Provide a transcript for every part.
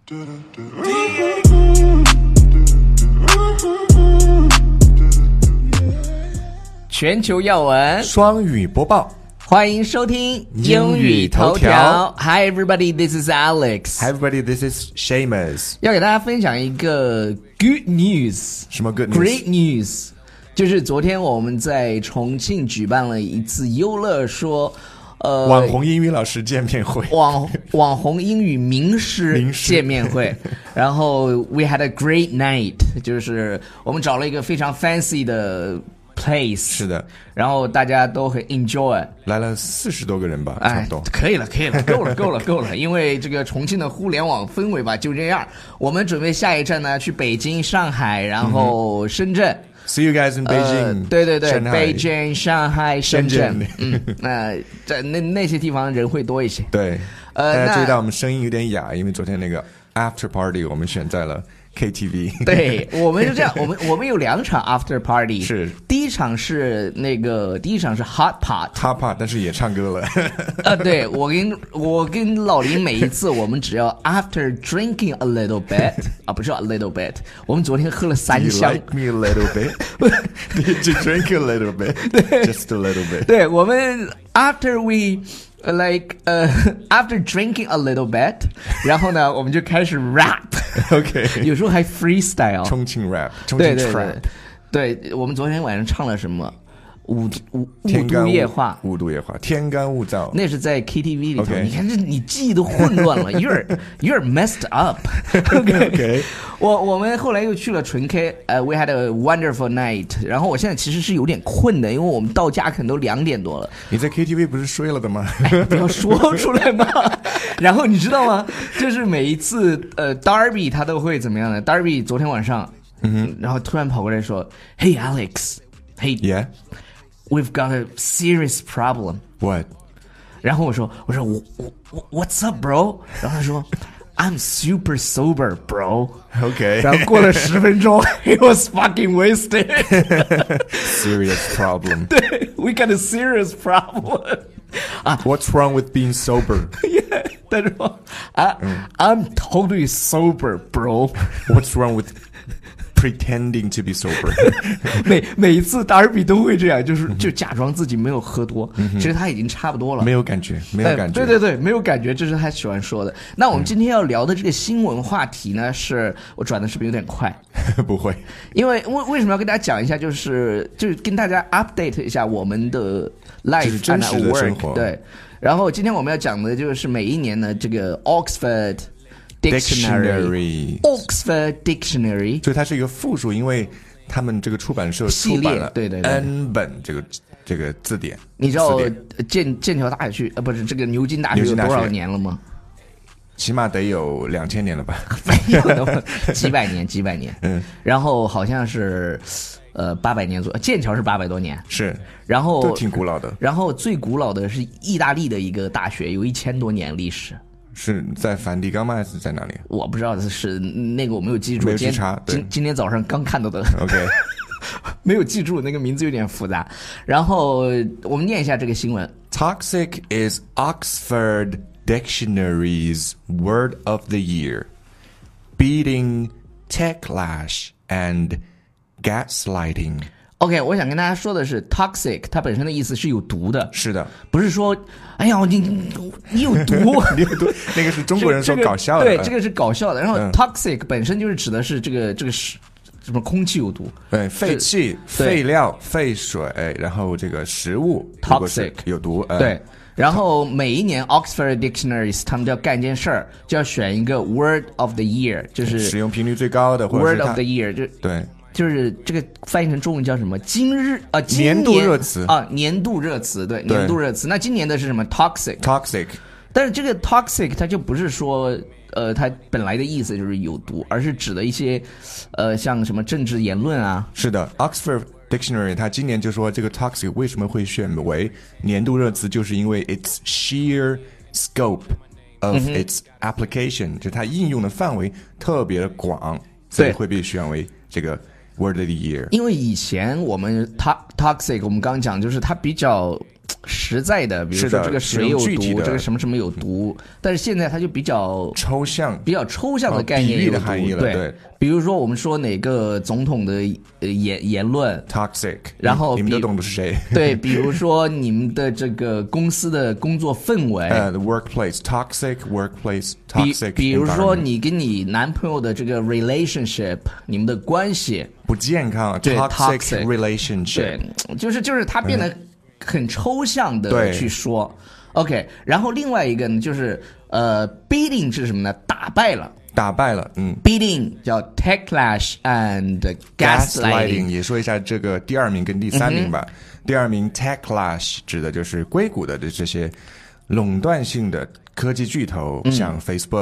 全球要闻双语播报， 欢迎收听英语头条。Hi everybody, this is Alex. Hi everybody, this is Seamus. 要给大家分享一个 good news. 什么 good news? Great news. 就是昨天我们在重庆举办了一次优乐说网红英语老师见面会， 网红英语名师见面会。然后 we had a great night， 就是我们找了一个非常 fancy 的 place， 是的， 然后大家都很 enjoy， 来了40多个人吧，差不多。 可以了，够了，因为这个重庆的互联网氛围吧就这样。我们准备下一站呢去北京、上海，然后深圳。 See you guys in Beijing。 对，北京、上海、深圳。那些地方人会多一些。 对，大家注意到我们声音有点哑，因为昨天那个 after party 我们选在了KTV。 对，我们是这样，我们有2场 after party。 是， 第一场是 hot pot， 但是也唱歌了。 对，我跟老林每一次我们只要 after drinking a little bit 不是 a little bit， 我们昨天喝了3箱。 You like me a little bit? Did you drink a little bit? Just a little bit. 对，我们 after we after drinking a little bit， 然后呢，我们就开始 rap。OK， 有时候还 freestyle， 重庆 rap， 重庆 trap。 对，我们昨天晚上唱了什么？五度夜话， 天干物燥， 那是在 KTV 里头。Okay. 你看你记忆都混乱了，you're messed up。OK， 我们后来又去了纯 K，we had a wonderful night。然后我现在其实是有点困的，因为我们到家可能都2点多了。 你在 KTV 不是睡了的吗？ 不要说出来嘛。然后你知道吗？就是每一次Darby 他都会怎么样呢 ？Darby 昨天晚上，然后突然跑过来说 ：“Hey Alex，Hey yeah。”We've got a serious problem. What? 然后我说 What's up, bro? 然后他说 I'm super sober, bro. Okay. 然后过了10分钟 he was fucking wasted. Serious problem. 对 we got a serious problem. What's wrong with being sober? Yeah, 他说I'm totally sober, bro. What's wrong with pretending to be sober? 每一次达尔比都会这样，就假装自己没有喝多，其实他已经差不多了， 没有感觉。 对，没有感觉，这是他喜欢说的。那我们今天要聊的这个新闻话题呢，是我转的是不是有点快？ 不会， 因为为什么要跟大家讲一下，就是跟大家 update 一下我们的 life 真实的生活。 对，然后今天我们要讲的就是每一年的这个 Oxford Dictionary， 就它是一个复数，因为他们这个出版社出版了对 N 本这个字典。 你知道剑桥大学不是这个牛津大学有多少年了吗？ 起码得有2000年了吧？ 没有，几百年。然后好像是800年左右，剑桥是800多年， 是， 然后都挺古老的。 然后最古老的是意大利的一个大学，有1000多年历史。 是在梵蒂冈吗？还是在哪里？ 我不知道，是那个我没有记住， 没有去查。 今天早上刚看到的。 OK， 没有记住，那个名字有点复杂。然后我们念一下这个新闻。 Toxic is Oxford Dictionary's word of the year, beating techlash and gaslighting.OK， 我想跟大家说的是 toxic 它本身的意思是有毒的。 是的， 不是说哎呀你有毒你有毒，那个是中国人说搞笑的。 对，这个是搞笑的。然后 toxic 本身就是指的是这个是什么空气有毒， 对，废气、废料、废水，然后这个食物 toxic 有毒。 对，然后每一年 Oxford Dictionaries 他们就要干一件事儿，就要选一个 word of the year， 就是使用频率最高的，或者是 word of the year， 对。 就是这个翻译成中文叫什么？ 年度热词年度热词，对，年度热词。那今年的是什么 ？toxic。但是这个 toxic 它就不是说它本来的意思就是有毒，而是指的一些像什么政治言论啊。 是的 ，Oxford Dictionary 它今年就说这个 toxic 为什么会选为年度热词，就是因为 its sheer scope of its application， 就它应用的范围特别的广，所以会被选为这个Word of the Year。 因为以前我们 toxic 我们刚刚讲就是它比较实在的，比如说这个水有毒，这个什么什么有毒，但是现在它就比较抽象的概念有毒， 比喻的含义了，对。 比如说我们说哪个总统的言论 toxic， 然后你们都懂的是谁？ 对，比如说你们的这个公司的工作氛围 ，the workplace toxic workplace toxic， 比如说你跟你男朋友的这个 relationship， 你们的关系不健康 ，toxic relationship， 对，就是它变得很抽象的去说。OK， 然后另外一个呢，就是beating 是什么呢？打败了，beating 叫 techlash and gaslighting。 也说一下这个第二名跟第三名吧。第二名 techlash 指的就是硅谷的这些垄断性的科技巨头，像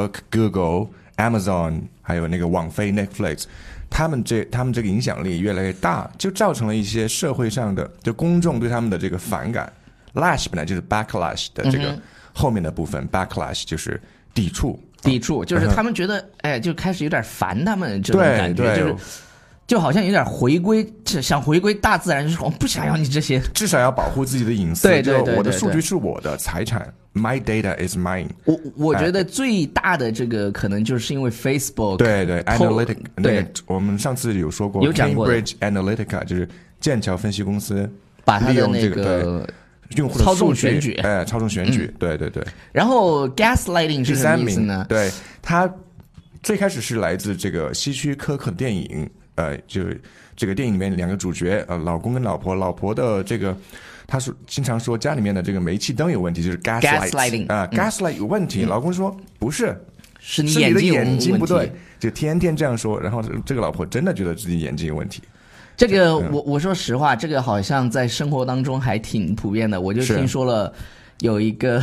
Facebook、Google、Amazon， 还有那个网飞 Netflix。他们这个影响力越来越大，就造成了一些社会上的就公众对他们的这个反感。Lash 本来就是 backlash 的这个后面的部分，backlash 就是抵触， 就是他们觉得就开始有点烦他们这种感觉，就好像有点想回归大自然，就是我不想要你这些， 至少要保护自己的隐私。 对， 我的数据是我的财产。My data is mine。 我觉得最大的这个可能就是因为 Facebook 对 Analytica， 那个我们上次有说过， 有讲过 Cambridge Analytica 就是剑桥分析公司把它的那个用户的操纵选举， 操纵选举，对。 然后 gaslighting 是什么意思呢？ 对，它最开始是来自这个希区柯克的电影，就是这个电影里面两个主角，老公跟老婆，老婆的这个。他是经常说家里面的这个煤气灯有问题，就是 gaslighting gaslight 有问题。老公说不是， 是你的眼睛不对，就天天这样说。然后这个老婆真的觉得自己眼睛有问题。 这个我说实话，这个好像在生活当中还挺普遍的。我就听说了有一个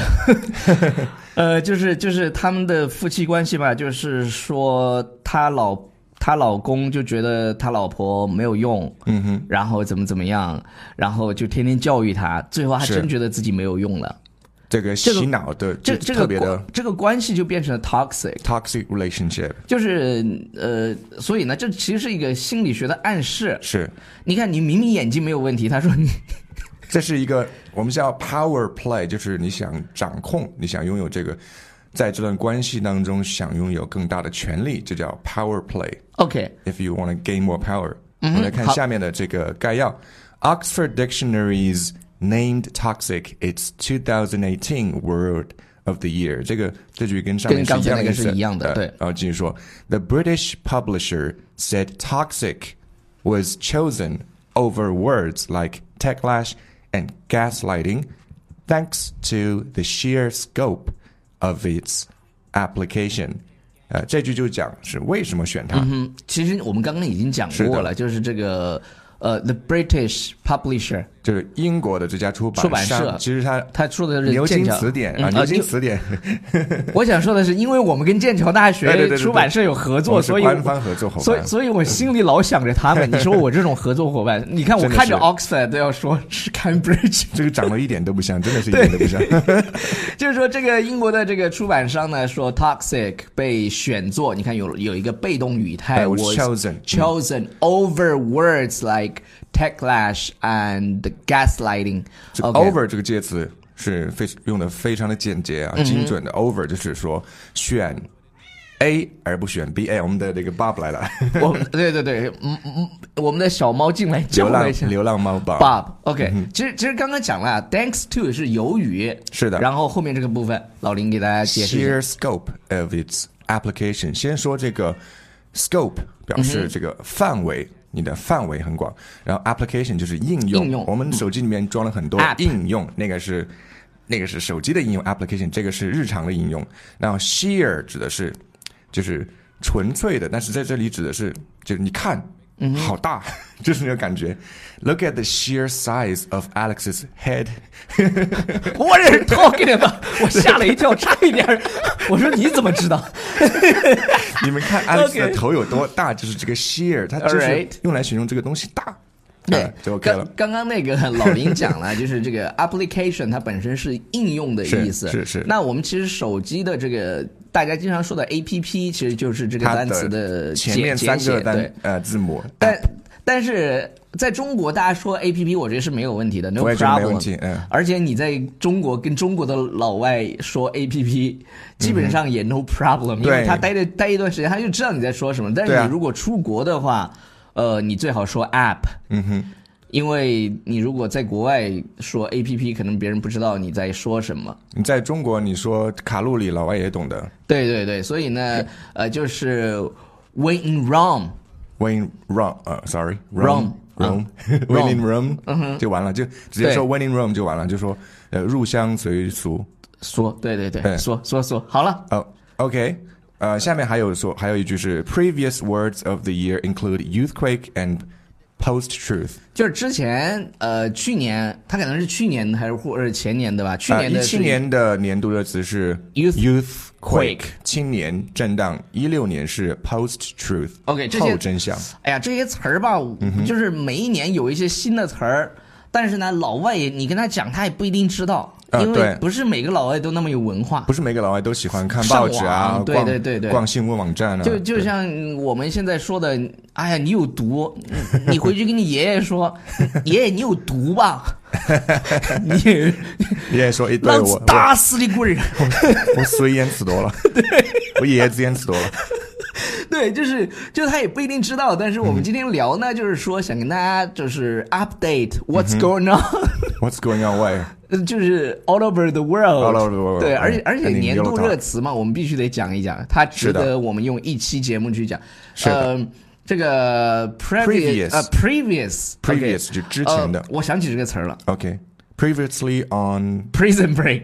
就是他们的夫妻关系吧，就是说他老公就觉得他老婆没有用，然后怎么样，然后就天天教育他，最后他真觉得自己没有用了。 这个洗脑的，特别的这个关系就变成了 toxic relationship， 就是所以呢，这其实是一个心理学的暗示。 是， 你看你明明眼睛没有问题，他说你。 这是一个我们叫 power play， 就是你想掌控，你想拥有这个。在这段关系当中，想拥有更大的权利，这叫 power play。OK，if you want to gain more power， 我们来看下面的这个概要。Oxford Dictionary's named toxic its 2018 word of the year。这句跟上面是一样的，对。 然后继续说 ，The British publisher said toxic was chosen over words like techlash and gaslighting, thanks to the sheer scope。of its application， 这句就讲是为什么选它。 其实我们刚刚已经讲过了，就是这个the British publisher， 就是英国的这家出版社，其实他说的是牛津词典牛津词典。 我想说的是，因为我们跟剑桥大学出版社有合作，所以官方合作伙伴， 所以我心里老想着他们。你说我这种合作伙伴，你看我看着 Oxford 都要说是 Cambridge， 这个长得一点都不像，真的是一点都不像。 就是说，这个英国的这个出版商呢，说 toxic 被选作，你看有一个被动语态 was chosen over words like techlash and gaslighting。 over 这个介词是用的非常的简洁精准的。over 就是说选 A 而不选 B。 我们的这个 Bob 来了。 对，我们的小猫进来叫了一下， 流浪猫 Bob。 OK，其实刚刚讲了 thanks to 是由于， 是的。 然后后面这个部分老林给大家解释一下 sheer scope of its application。 先说这个 scope 表示这个范围，你的范围很广，然后 application 就是应用。我们手机里面装了很多应用，那个是手机的应用 application， 这个是日常的应用。然后 sheer 指的是就是纯粹的，但是在这里指的是就是你看好大，就是那个感觉。Look at the sheer size of Alex's head。 What are you talking about？ 我吓了一跳，差一点我说你怎么知道？ 你们看 Alex 的头有多大，就是这个 sheer， 它就是用来形容这个东西大。就 OK 了。 刚刚那个老林讲了，就是这个 application 它本身是应用的意思。 是。 那我们其实手机的这个大家经常说的 APP， 其实就是这个单词的前面3个字母。 但是在中国大家说 APP 我觉得是没有问题的 no 我也觉得没问 problem 题。 而且你在中国跟中国的老外说 APP 基本上也 no problem，因为他待一段时间他就知道你在说什么。但是你如果出国的话你最好说 app， 因为你如果在国外说 APP 可能别人不知道你在说什么。 你在中国你说卡路里老外也懂的。 对对对，所以呢就是 when in Rome，when in Rome when in Rome 就完了，就直接说 when in Rome 就完了，就说入乡随俗说。对对对，说好了。 OK， 下面还有一句是 previous words of the year include youthquake and post-truth， 就是之前去年，他可能是去年还是或者前年的吧？去年的 17年的年度热词是 youthquake 青年震荡，16年是 post-truth OK 这些后真相。 哎呀，这些词儿吧，就是每一年有一些新的词儿，但是呢，老外你跟他讲，他也不一定知道。因为不是每个老外都那么有文化， 不是每个老外都喜欢看报纸啊， 对， 逛新闻网站啊， 就像我们现在说的，哎呀，你有毒，你回去跟你爷爷说，爷爷你有毒吧，爷爷说一对我打死你滚， 我水烟吃多了，我椰子烟吃多了。 对，就是他也不一定知道，但是我们今天聊呢，就是说想跟大家就是 update what's going on，what's going on where， 就是 all over the world， all over the world， 对，而且年度热词嘛，我们必须得讲一讲，它值得我们用一期节目去讲。这个 previous 就之前的， 我想起这个词了。 OK。Previously on Prison Break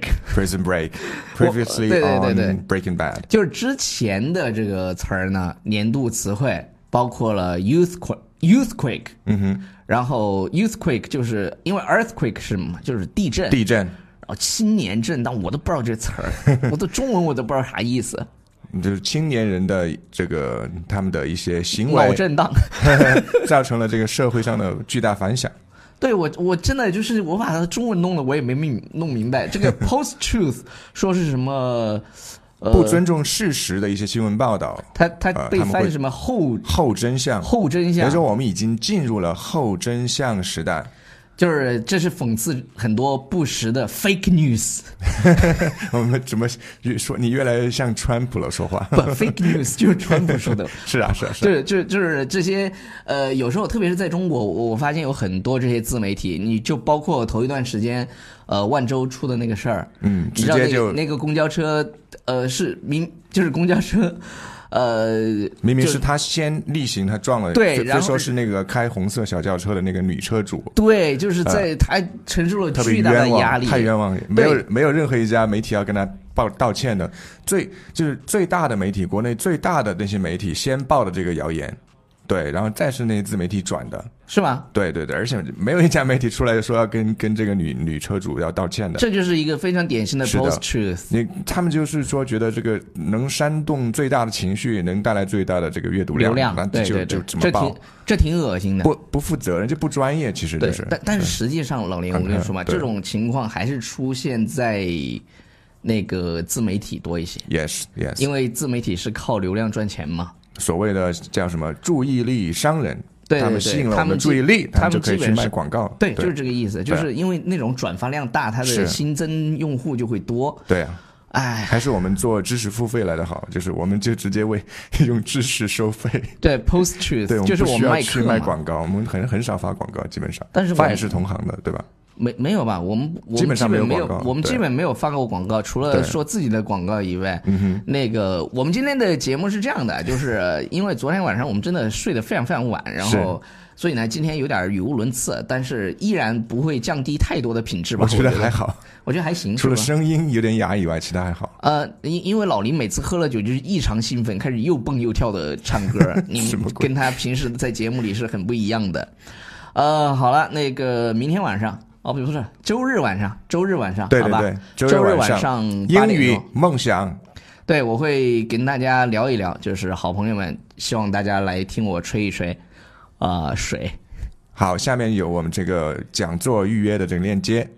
Previously on Breaking Bad， 就是之前的这个词儿呢，年度词汇包括了 youthquake， 然后 youthquake 就是因为 earthquake 是嘛，就是地震，然后青年震荡，我都不知道这词儿，我的中文我都不知道啥意思。 就是青年人的这个他们的一些行为脑震荡造成了这个社会上的巨大反响。 对，我真的就是我把它的中文弄了，我也没弄明白。这个 post truth 说是什么？ 不尊重事实的一些新闻报道， 它被翻译什么后真相？ 后真相。 比如说，我们已经进入了后真相时代。 就是这是讽刺很多不实的 fake news。 我们怎么说？你越来越像川普了说话。 不 fake news 就是川普说的。 是啊。 就是这些有时候特别是在中国，我发现有很多这些自媒体，你就包括头一段时间万州出的那个事儿， 直接就那个公交车就是公交车。 明明是他先例行，他撞了， 对， 然后说是那个开红色小轿车的那个女车主， 对，就是在他承受了巨大的压力， 太冤枉，没有任何一家媒体要跟他道歉的，就是最大的媒体，国内最大的那些媒体先报的这个谣言，对，然后再是那些自媒体转的， 是吗？ 对，而且没有一家媒体出来说要跟这个女车主要道歉的， 这就是一个非常典型的 post truth。 他们就是说觉得这个能煽动最大的情绪，能带来最大的这个阅读量， 对， 就这么报， 这挺恶心的， 不负责任，这不专业，其实就是。 但是实际上，老林，我跟你说嘛，这种情况还是出现在那个自媒体多一些。 Yes， 因为自媒体是靠流量赚钱嘛。 所谓的叫什么注意力商人， 对， 他们吸引了我们的注意力，他们就可以去卖广告。 对，就是这个意思，就是因为那种转发量大，它的新增用户就会多。 对啊， 哎， 还是我们做知识付费来的好，就是我们就直接为用知识收费。 对 ，post truth， 对， 就是我们卖去卖广告，我们很少发广告，基本上， 但是发也是同行的，对吧？ 没有吧？我们基本上没有广告，我们基本没有发过广告，除了说自己的广告以外。那个我们今天的节目是这样的，就是因为昨天晚上我们真的睡得非常非常晚，然后所以呢今天有点语无伦次，但是依然不会降低太多的品质吧？ 我觉得还好， 我觉得还行。 除了声音有点哑以外，其他还好。 因为老林每次喝了酒就是异常兴奋，开始又蹦又跳的唱歌，你跟他平时在节目里是很不一样的。好了，那个明天晚上。不是周日晚上， 对， 好吧， 周日晚上英语梦想， 对，我会跟大家聊一聊，就是好朋友们，希望大家来听我吹一吹水。 好，下面有我们这个讲座预约的这个链接。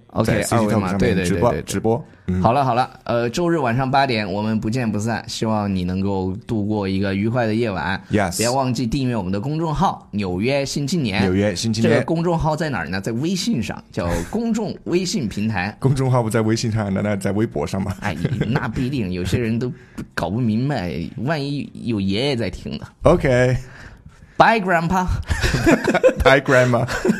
OK， 在 CCTalk 上面直播。 好了，周日晚上8点，我们不见不散。希望你能够度过一个愉快的夜晚。 Yes， 不要忘记订阅我们的公众号《纽约新青年》。这个公众号在哪儿呢？在微信上，叫公众微信平台。 公众号不在微信上，那在微博上吗？ 哎，那不一定，有些人都搞不明白，万一有爷爷在听呢。 OK，Bye Grandpa。 Bye Grandma。